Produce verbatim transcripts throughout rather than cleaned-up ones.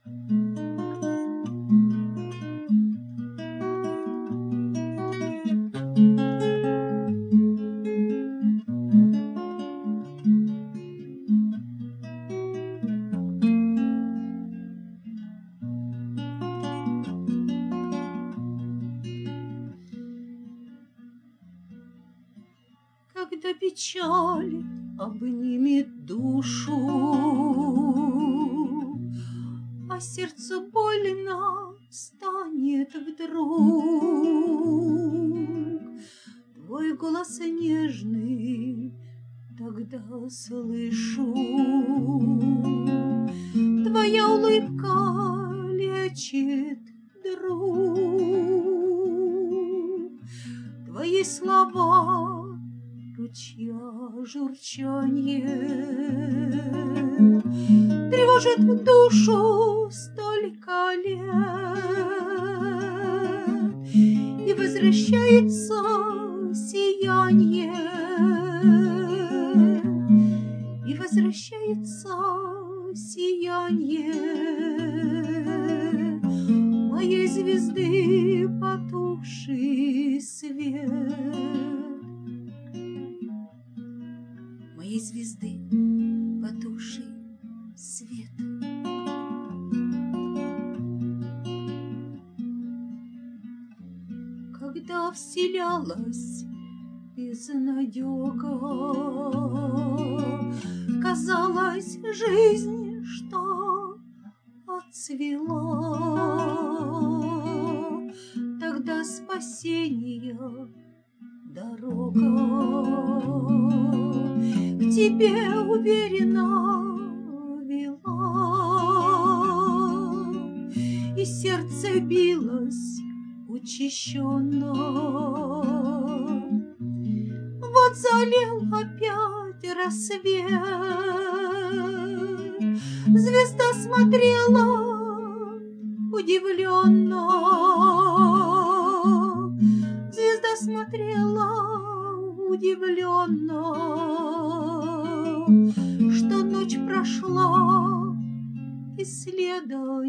Когда печаль обнимет душу, а сердцу больно станет вдруг, твой голос нежный тогда слышу, твоя улыбка лечит, друг, твои слова ручья журчанье тревожит в душу столько лет, и возвращается сиянье, и возвращается сиянье моей звезды потухший свет. Моей звезды потухший свет. Когда вселялась безнадега, казалось, жизнь, что отцвела, тогда спасения дорога к тебе уверенно вела, и сердце билось учащенно. Вот залил опять рассвет, звезда смотрела удивленно, звезда смотрела удивленно, что ночь прошла и следа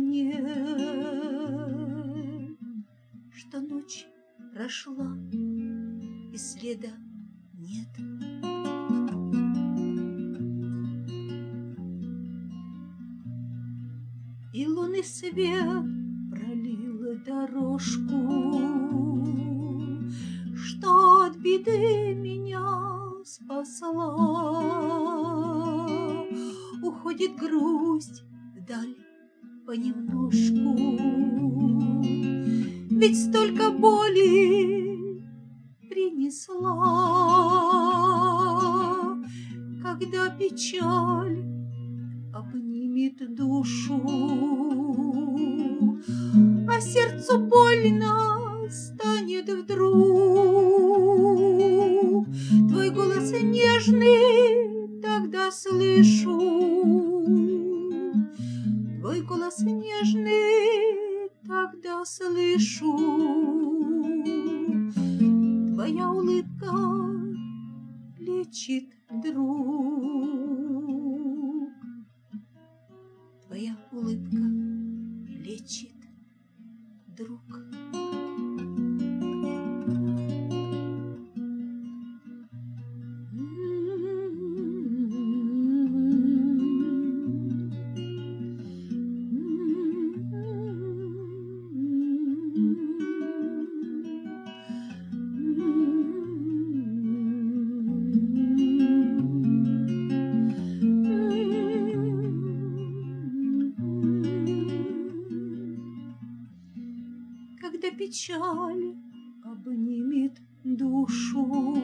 нет, что ночь прошла и следа нет. И лунный свет пролил дорожку, что от беды меня спасла. Уходит грусть вдаль понемножку, ведь столько боли принесла. Когда печаль обнимет душу, а сердцу больно станет вдруг, твой голос нежный тогда слышу, твой голос нежный тогда слышу, твоя улыбка лечит, друг, твоя улыбка лечит, друг. Когда печаль обнимет душу,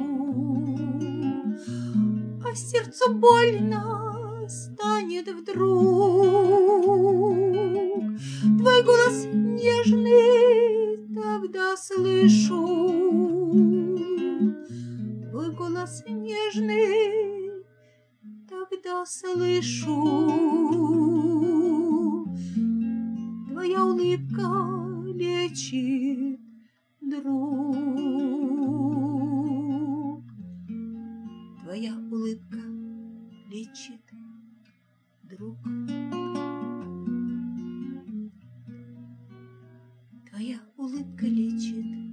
а сердцу больно станет вдруг, твой голос нежный тогда слышу, твой голос нежный тогда слышу, твоя улыбка лечит, друг, твоя улыбка лечит, друг. твоя улыбка лечит